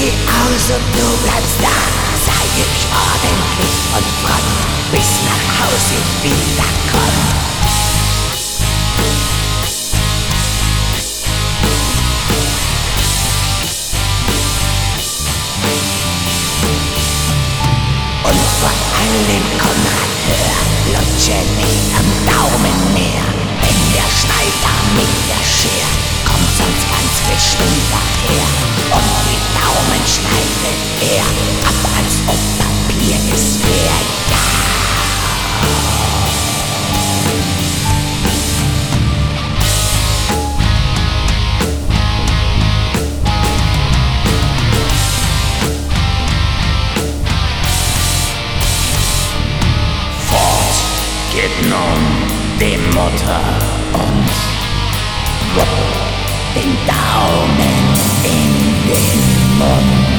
geh aus und du bleibst da. Sei hübsch, ordentlich und front, bis nach Hause wieder kommt. Und vor allem komm mal, hör, lutsche nicht am Daumen mehr. Wenn der Schneider mit der Schere kommt sonst ganz bestimmt daher. Und die Daumen schneidet er ab, als ob Papier es wär. Ja. Fort geht nun die Mutter und wupp, den Daumen in den Mund.